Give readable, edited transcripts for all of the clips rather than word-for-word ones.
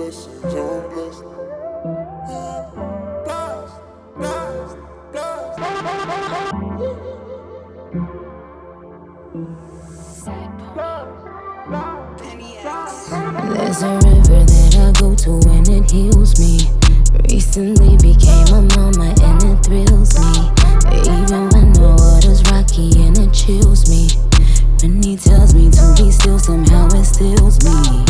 blessings on blessings. Blessed, blessed, There's a river that I go to and it heals me. Recently became a mama and it thrills me. Even when the water's rocky and it chills me. When he tells me to be still, somehow it stills me.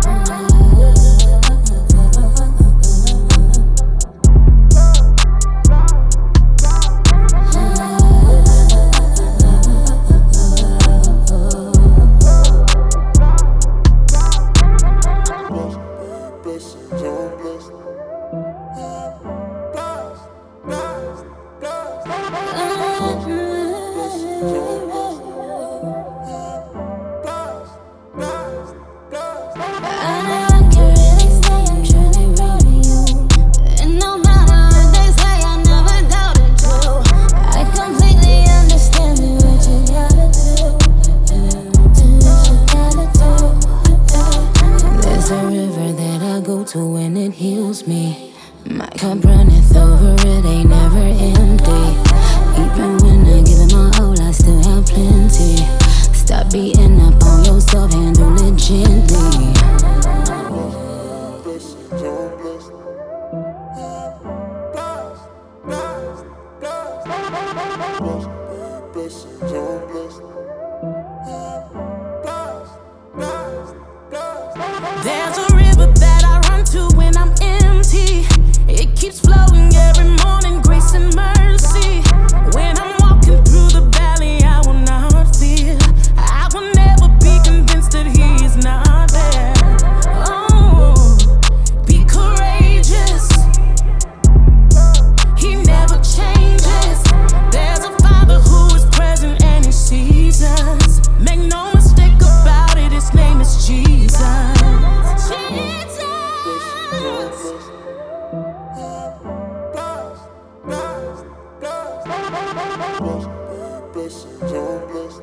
blessings on blessings. Blessed, blessed, to when it heals me. My cup runneth over, it ain't never empty. Even when I give it my all, I still have plenty. Stop beating up on yourself, handle it gently. blessings on blessings. Blessings on blessings. There's a river that I run to when I'm empty. It keeps flowing every morning, grace and mercy. When I'm walking through the valley, I will not fear. I will never be convinced that he is not there. Oh, be courageous. He never changes. There's a Father who is present and he sees us. Make no mistake about it, his name is Jesus. Blessings on blessings.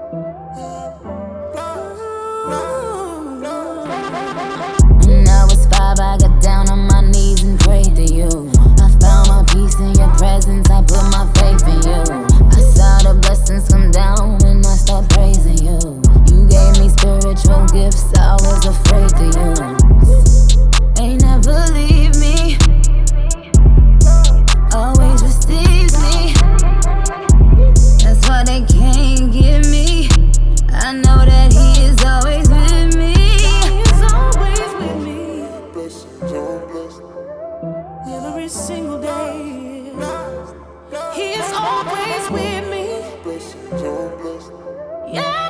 Now it's 5, I got down on my knees and prayed to you. I found my peace in your presence, I put my faith in you. I saw the blessings come down when I start praising you. You gave me spiritual gifts, I was afraid to use. Ain't never leave me, always receives me. That's what they can't give me. I know that he is always with me. He's always with me, Blessings on blessings. every single day. He is always with me. Blessings on blessings. Yeah.